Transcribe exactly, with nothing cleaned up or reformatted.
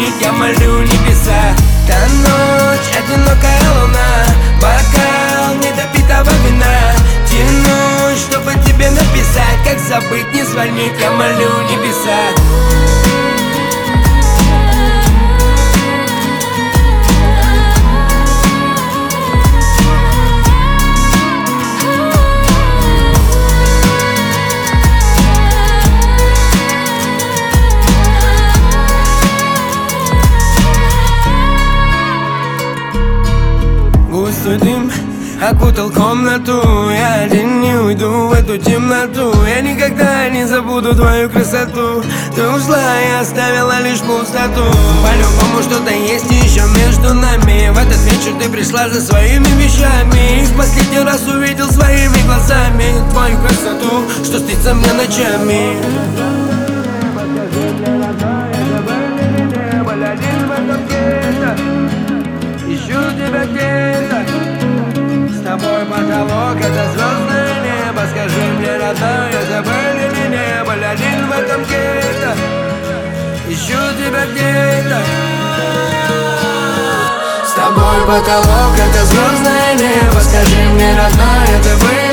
звонит, я молю небеса. Та ночь, одинокая луна, бокал недопитого вина. Тянусь, чтобы тебе написать, как забыть, не звонить, я молю небеса. Густой дым окутал комнату, я один не уйду в эту темноту. Я никогда не забуду твою красоту. Ты ушла и оставила лишь пустоту. По-любому что-то есть еще между нами. В этот вечер ты пришла за своими вещами. И в последний раз увидел своими глазами твою красоту, что снится мне ночами. Ищу тебя где-то, с тобой потолок, это звездное небо. Скажи мне, родная, забыли меня, был один в этом гетто. Ищу тебя где-то, с тобой потолок, это звездное небо. Скажи мне, родная, ты были